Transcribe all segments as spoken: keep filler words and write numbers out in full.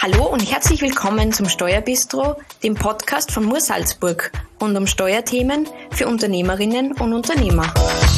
Hallo und herzlich willkommen zum Steuerbistro, dem Podcast von Mur Salzburg rund um Steuerthemen für Unternehmerinnen und Unternehmer.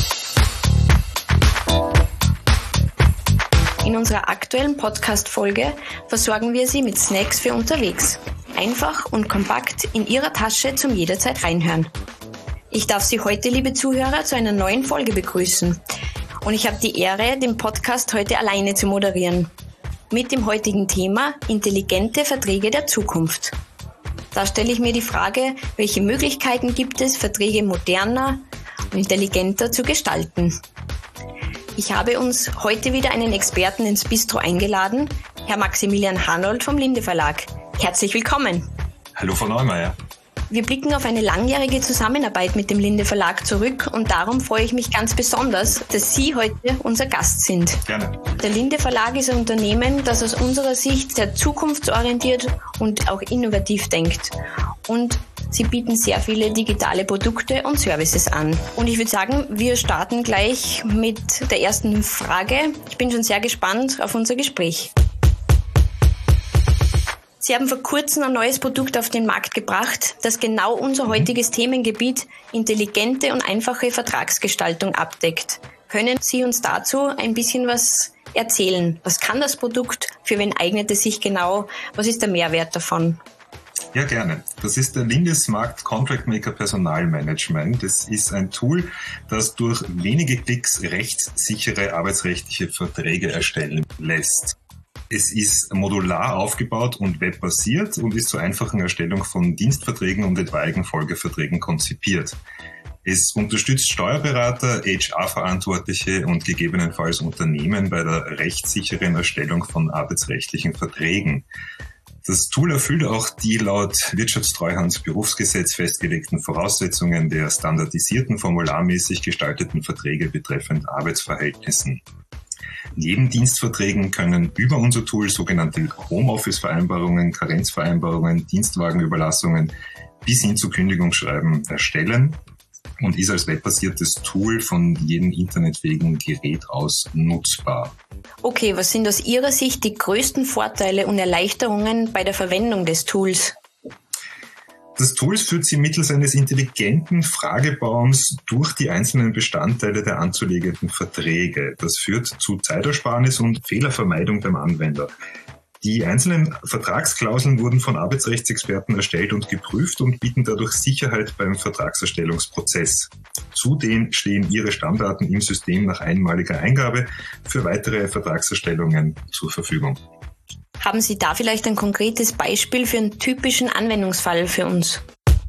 In unserer aktuellen Podcast-Folge versorgen wir Sie mit Snacks für unterwegs. Einfach und kompakt in Ihrer Tasche zum jederzeit reinhören. Ich darf Sie heute, liebe Zuhörer, zu einer neuen Folge begrüßen. Und ich habe die Ehre, den Podcast heute alleine zu moderieren. Mit dem heutigen Thema intelligente Verträge der Zukunft. Da stelle ich mir die Frage, welche Möglichkeiten gibt es, Verträge moderner und intelligenter zu gestalten. Ich habe uns heute wieder einen Experten ins Bistro eingeladen, Herr Maximilian Hanold vom Linde Verlag. Herzlich willkommen. Hallo Frau Neumeier. Wir blicken auf eine langjährige Zusammenarbeit mit dem Linde Verlag zurück und darum freue ich mich ganz besonders, dass Sie heute unser Gast sind. Gerne. Der Linde Verlag ist ein Unternehmen, das aus unserer Sicht sehr zukunftsorientiert und auch innovativ denkt. Und Sie bieten sehr viele digitale Produkte und Services an. Und ich würde sagen, wir starten gleich mit der ersten Frage. Ich bin schon sehr gespannt auf unser Gespräch. Sie haben vor kurzem ein neues Produkt auf den Markt gebracht, das genau unser heutiges Themengebiet intelligente und einfache Vertragsgestaltung abdeckt. Können Sie uns dazu ein bisschen was erzählen? Was kann das Produkt? Für wen eignet es sich genau? Was ist der Mehrwert davon? Ja, gerne. Das ist der Linde Smart Contract Maker Personalmanagement. Das ist ein Tool, das durch wenige Klicks rechtssichere arbeitsrechtliche Verträge erstellen lässt. Es ist modular aufgebaut und webbasiert und ist zur einfachen Erstellung von Dienstverträgen und etwaigen Folgeverträgen konzipiert. Es unterstützt Steuerberater, H R-Verantwortliche und gegebenenfalls Unternehmen bei der rechtssicheren Erstellung von arbeitsrechtlichen Verträgen. Das Tool erfüllt auch die laut Wirtschaftstreuhandsberufsgesetz festgelegten Voraussetzungen der standardisierten, formularmäßig gestalteten Verträge betreffend Arbeitsverhältnissen. Neben Dienstverträgen können über unser Tool sogenannte Homeoffice-Vereinbarungen, Karenzvereinbarungen, Dienstwagenüberlassungen bis hin zu Kündigungsschreiben erstellen und ist als webbasiertes Tool von jedem internetfähigen Gerät aus nutzbar. Okay, was sind aus Ihrer Sicht die größten Vorteile und Erleichterungen bei der Verwendung des Tools? Das Tool führt Sie mittels eines intelligenten Fragebaums durch die einzelnen Bestandteile der anzulegenden Verträge. Das führt zu Zeitersparnis und Fehlervermeidung beim Anwender. Die einzelnen Vertragsklauseln wurden von Arbeitsrechtsexperten erstellt und geprüft und bieten dadurch Sicherheit beim Vertragserstellungsprozess. Zudem stehen Ihre Stammdaten im System nach einmaliger Eingabe für weitere Vertragserstellungen zur Verfügung. Haben Sie da vielleicht ein konkretes Beispiel für einen typischen Anwendungsfall für uns?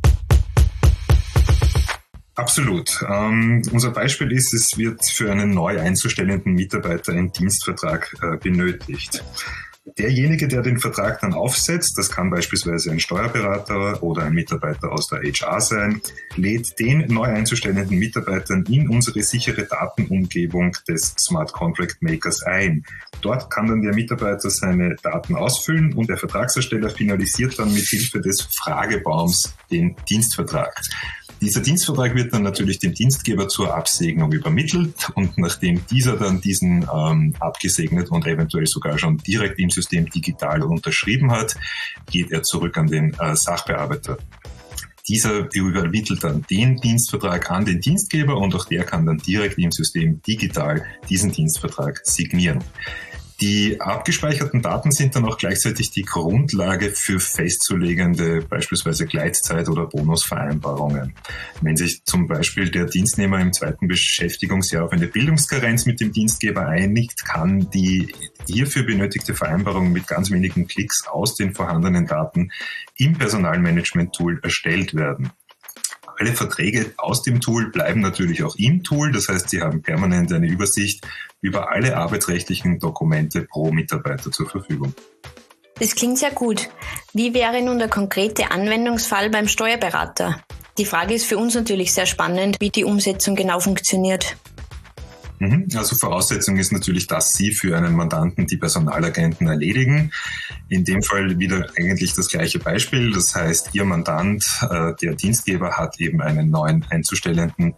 Absolut. Ähm, unser Beispiel ist, es wird für einen neu einzustellenden Mitarbeiter ein Dienstvertrag äh, benötigt. Derjenige, der den Vertrag dann aufsetzt, das kann beispielsweise ein Steuerberater oder ein Mitarbeiter aus der H R sein, lädt den neu einzustellenden Mitarbeitern in unsere sichere Datenumgebung des Smart Contract Makers ein. Dort kann dann der Mitarbeiter seine Daten ausfüllen und der Vertragsersteller finalisiert dann mit Hilfe des Fragebaums den Dienstvertrag. Dieser Dienstvertrag wird dann natürlich dem Dienstgeber zur Absegnung übermittelt und nachdem dieser dann diesen ähm, abgesegnet und eventuell sogar schon direkt im System digital unterschrieben hat, geht er zurück an den äh, Sachbearbeiter. Dieser übermittelt dann den Dienstvertrag an den Dienstgeber und auch der kann dann direkt im System digital diesen Dienstvertrag signieren. Die abgespeicherten Daten sind dann auch gleichzeitig die Grundlage für festzulegende beispielsweise Gleitzeit- oder Bonusvereinbarungen. Wenn sich zum Beispiel der Dienstnehmer im zweiten Beschäftigungsjahr auf eine Bildungskarenz mit dem Dienstgeber einigt, kann die hierfür benötigte Vereinbarung mit ganz wenigen Klicks aus den vorhandenen Daten im Personalmanagement-Tool erstellt werden. Alle Verträge aus dem Tool bleiben natürlich auch im Tool. Das heißt, Sie haben permanent eine Übersicht über alle arbeitsrechtlichen Dokumente pro Mitarbeiter zur Verfügung. Das klingt sehr gut. Wie wäre nun der konkrete Anwendungsfall beim Steuerberater? Die Frage ist für uns natürlich sehr spannend, wie die Umsetzung genau funktioniert. Also Voraussetzung ist natürlich, dass Sie für einen Mandanten die Personalagenten erledigen. In dem Fall wieder eigentlich das gleiche Beispiel. Das heißt, Ihr Mandant, äh, der Dienstgeber, hat eben einen neuen einzustellenden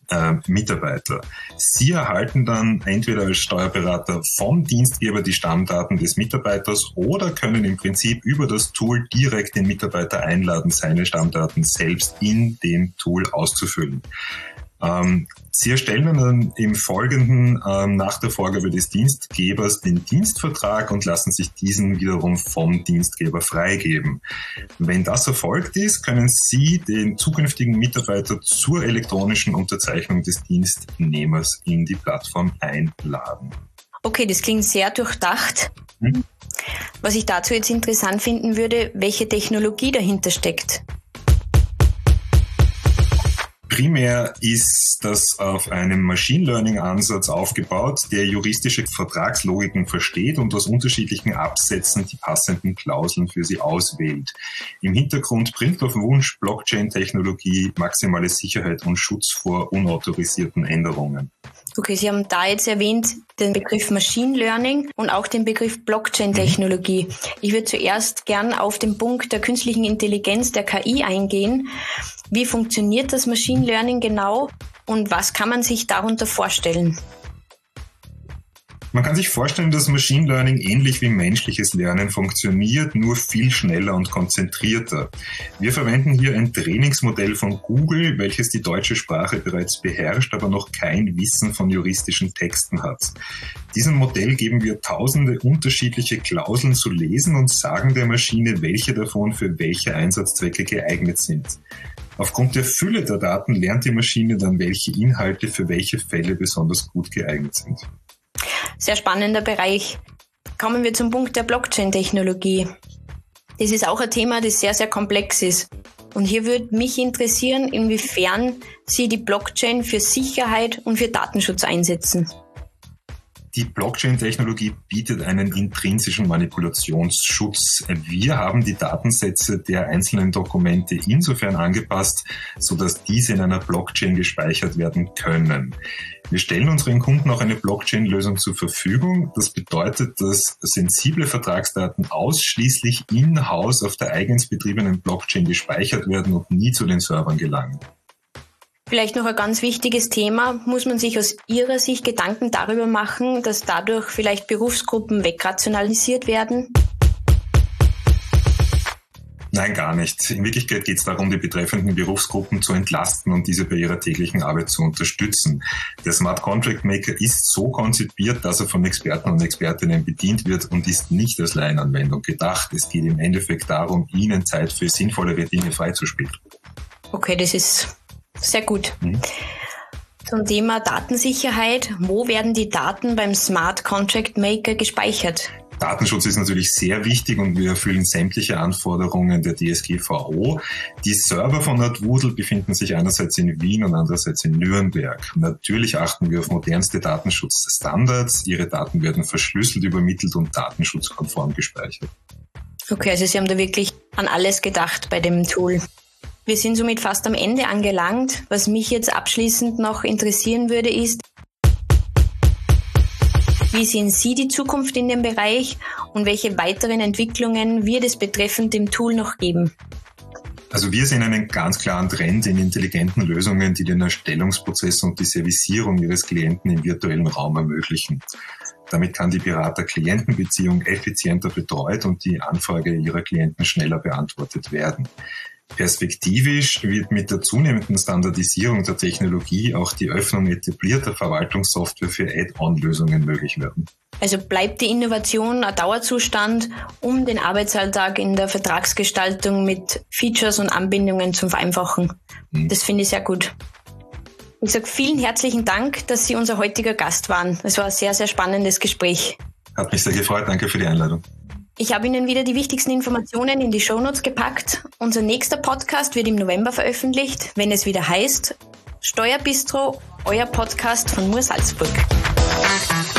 äh, Mitarbeiter. Sie erhalten dann entweder als Steuerberater vom Dienstgeber die Stammdaten des Mitarbeiters oder können im Prinzip über das Tool direkt den Mitarbeiter einladen, seine Stammdaten selbst in dem Tool auszufüllen. Ähm, Sie erstellen dann im Folgenden ähm, nach der Vorgabe des Dienstgebers den Dienstvertrag und lassen sich diesen wiederum vom Dienstgeber freigeben. Wenn das erfolgt ist, können Sie den zukünftigen Mitarbeiter zur elektronischen Unterzeichnung des Dienstnehmers in die Plattform einladen. Okay, das klingt sehr durchdacht. Hm? Was ich dazu jetzt interessant finden würde, welche Technologie dahinter steckt. Primär ist das auf einem Machine Learning Ansatz aufgebaut, der juristische Vertragslogiken versteht und aus unterschiedlichen Absätzen die passenden Klauseln für sie auswählt. Im Hintergrund bringt auf Wunsch Blockchain-Technologie maximale Sicherheit und Schutz vor unautorisierten Änderungen. Okay, Sie haben da jetzt erwähnt den Begriff Machine Learning und auch den Begriff Blockchain-Technologie. Mhm. Ich würde zuerst gern auf den Punkt der künstlichen Intelligenz, der K I, eingehen. Wie funktioniert das Machine Learning genau und was kann man sich darunter vorstellen? Man kann sich vorstellen, dass Machine Learning ähnlich wie menschliches Lernen funktioniert, nur viel schneller und konzentrierter. Wir verwenden hier ein Trainingsmodell von Google, welches die deutsche Sprache bereits beherrscht, aber noch kein Wissen von juristischen Texten hat. Diesem Modell geben wir tausende unterschiedliche Klauseln zu lesen und sagen der Maschine, welche davon für welche Einsatzzwecke geeignet sind. Aufgrund der Fülle der Daten lernt die Maschine dann, welche Inhalte für welche Fälle besonders gut geeignet sind. Sehr spannender Bereich. Kommen wir zum Punkt der Blockchain-Technologie. Das ist auch ein Thema, das sehr, sehr komplex ist. Und hier würde mich interessieren, inwiefern Sie die Blockchain für Sicherheit und für Datenschutz einsetzen. Die Blockchain-Technologie bietet einen intrinsischen Manipulationsschutz. Wir haben die Datensätze der einzelnen Dokumente insofern angepasst, sodass diese in einer Blockchain gespeichert werden können. Wir stellen unseren Kunden auch eine Blockchain-Lösung zur Verfügung. Das bedeutet, dass sensible Vertragsdaten ausschließlich in-house auf der eigens betriebenen Blockchain gespeichert werden und nie zu den Servern gelangen. Vielleicht noch ein ganz wichtiges Thema. Muss man sich aus Ihrer Sicht Gedanken darüber machen, dass dadurch vielleicht Berufsgruppen wegrationalisiert werden? Nein, gar nicht. In Wirklichkeit geht es darum, die betreffenden Berufsgruppen zu entlasten und diese bei ihrer täglichen Arbeit zu unterstützen. Der Smart Contract Maker ist so konzipiert, dass er von Experten und Expertinnen bedient wird und ist nicht als Laienanwendung gedacht. Es geht im Endeffekt darum, ihnen Zeit für sinnvollere Dinge freizuspielen. Okay, das ist sehr gut. Mhm. Zum Thema Datensicherheit. Wo werden die Daten beim Smart Contract Maker gespeichert? Datenschutz ist natürlich sehr wichtig und wir erfüllen sämtliche Anforderungen der D S G V O. Die Server von NatWoodle befinden sich einerseits in Wien und andererseits in Nürnberg. Natürlich achten wir auf modernste Datenschutzstandards. Ihre Daten werden verschlüsselt übermittelt und datenschutzkonform gespeichert. Okay, also Sie haben da wirklich an alles gedacht bei dem Tool. Wir sind somit fast am Ende angelangt. Was mich jetzt abschließend noch interessieren würde, ist, wie sehen Sie die Zukunft in dem Bereich und welche weiteren Entwicklungen wird es betreffend dem Tool noch geben? Also wir sehen einen ganz klaren Trend in intelligenten Lösungen, die den Erstellungsprozess und die Servicierung Ihres Klienten im virtuellen Raum ermöglichen. Damit kann die Berater-Klienten-Beziehung effizienter betreut und die Anfrage Ihrer Klienten schneller beantwortet werden. Perspektivisch wird mit der zunehmenden Standardisierung der Technologie auch die Öffnung etablierter Verwaltungssoftware für Add-on-Lösungen möglich werden. Also bleibt die Innovation ein Dauerzustand, um den Arbeitsalltag in der Vertragsgestaltung mit Features und Anbindungen zu vereinfachen. Hm. Das finde ich sehr gut. Ich sage vielen herzlichen Dank, dass Sie unser heutiger Gast waren. Es war ein sehr, sehr spannendes Gespräch. Hat mich sehr gefreut. Danke für die Einladung. Ich habe Ihnen wieder die wichtigsten Informationen in die Shownotes gepackt. Unser nächster Podcast wird im November veröffentlicht, wenn es wieder heißt Steuerbistro, euer Podcast von Mur Salzburg.